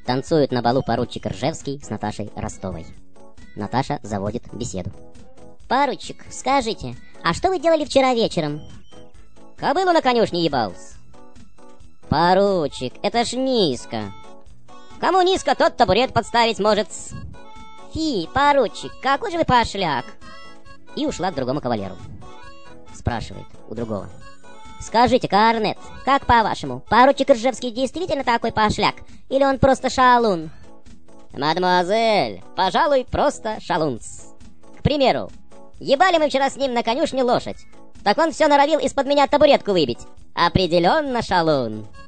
Танцуют на балу поручик Ржевский с Наташей Ростовой. Наташа заводит беседу. Поручик, скажите, а что вы делали вчера вечером? Кобылу на конюшне ебался. Поручик, это ж низко. Кому низко, тот табурет подставить может. Фи, поручик, какой же вы пошляк. И ушла к другому кавалеру. Спрашивает у другого. Скажите, Корнет, как по-вашему, поручик Ржевский действительно такой пошляк? Или он просто шалун? Мадемуазель, пожалуй, просто шалунц. К примеру, ебали мы вчера с ним на конюшне лошадь. Так он все норовил из-под меня табуретку выбить. Определенно шалун.